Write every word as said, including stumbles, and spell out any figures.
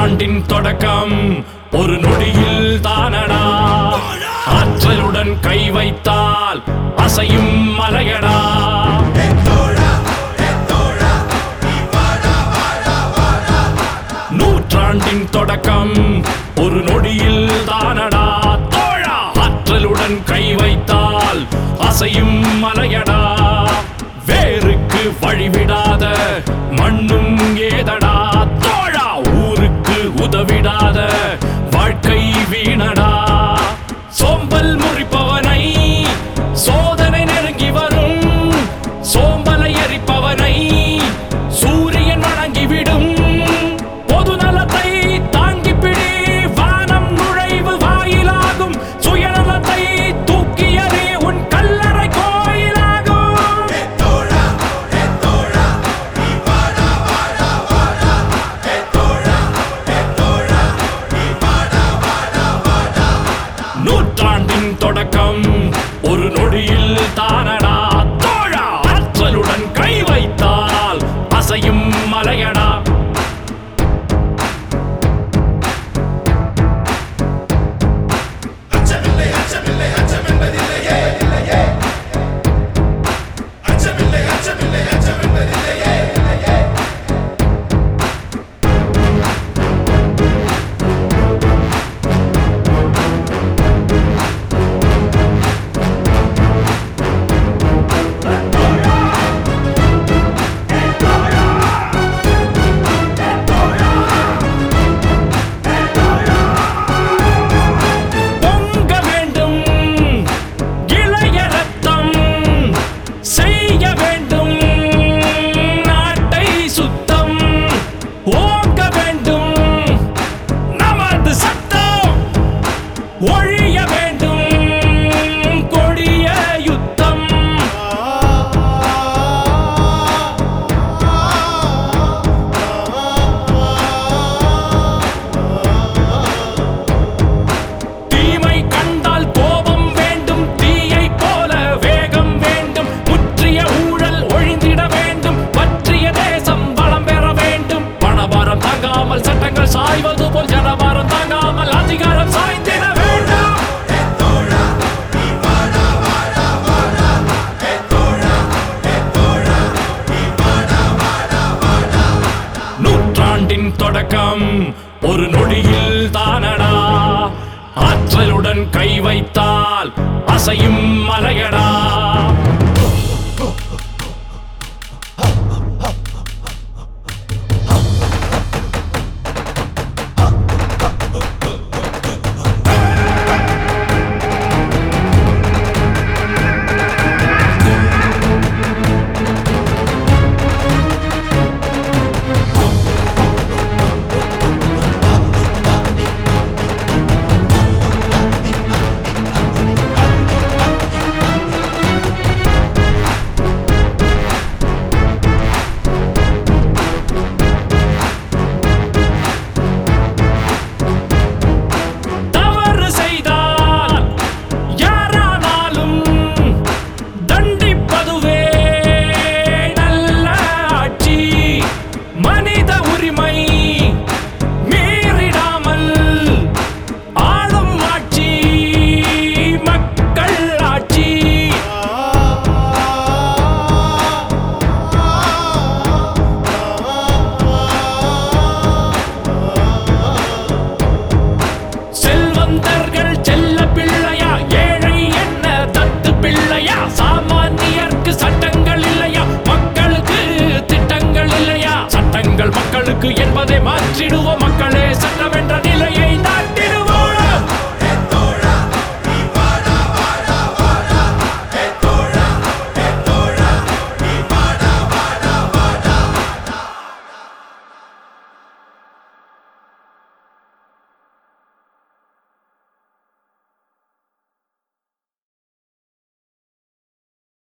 நூற்றாண்டின் தொடக்கம் ஒரு நொடியில் தானடா. ஆற்றலுடன் கை வைத்தால் அசையும் மலையடா. நூற்றாண்டின் தொடக்கம் ஒரு நொடியில் தானடா. தோழா ஆற்றலுடன் கை வைத்தால் அசையும் மலையடா. வேருக்கு வழிவிடாத மண்ணும் ஏதடா. தோழா ஊருக்கு உதவிடாத வாழ்க்கை வீணடா. சோம்பல் முறிப்பவனை சோதனை நெருங்கி வரும். சோம்பலை எரிப்பவனை சூரியன் வணங்கிவிடும். பொது நலத்தை தாங்கி பிடி, வானம் நுழைவு வாயிலாகும். சுயநலத்தை தூக்கியதே உன் கல்லறை கோயிலாகும். நூற்றாண்டின் தொடக்கம் ஒரு நொடியில் தானடா. தோழா ஆற்றலுடன் கை வைத்தால் அசையும் மலையடா. ஒழிய வேண்டும் கொடிய யுத்தம். தீமை கண்டால் கோபம் வேண்டும். தீயை போல வேகம் வேண்டும். முற்றிய ஊழல் ஒழிந்திட வேண்டும். பற்றிய தேசம் வளம் பெற வேண்டும். பணபாரம் தாங்காமல் சட்டங்கள் சாய்வது போல் ஜனபாரம் தாங்காமல் அதிகாரம் சாய்ந்திட தொடக்கம் ஒரு நொடியில் தானடா. ஆற்றலுடன் கை வைத்தால் அசையும் மலையடா. மக்களுக்கு என்பதை மாற்றிடுவோம். மக்களே சட்டமே